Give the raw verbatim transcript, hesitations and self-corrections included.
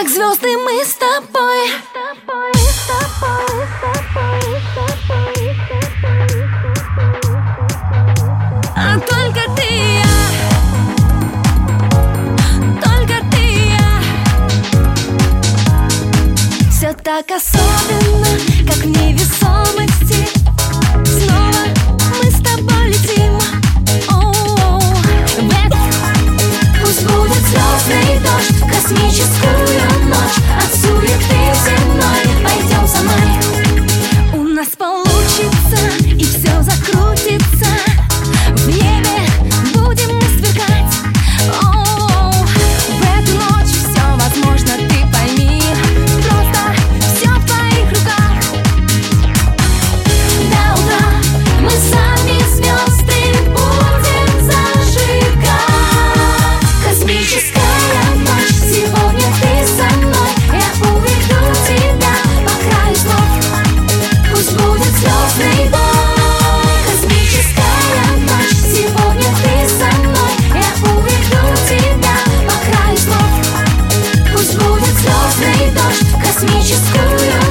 как звезды мы с тобой. А только ты и я, только ты и я. Все так особенно, как в невесомости. Снова мы с тобой летим. Оу-оу. В этот пусть будет звездный дождь, в космическую ночь. От суеты земной пойдем со мной. У нас получится, и все закрутится. В небе будем мы сверкать. Оу-оу. В эту ночь все возможно, ты пойми. Просто все в твоих руках. До утра мы сами звезды будем зажигать. Космическая ночь, сегодня ты со мной. Я уведу тебя по краю снов. Пусть будет звездный бой. Космическая ночь, сегодня ты со мной. Я уведу тебя по краю снов. Пусть будет звездный дождь, в космическую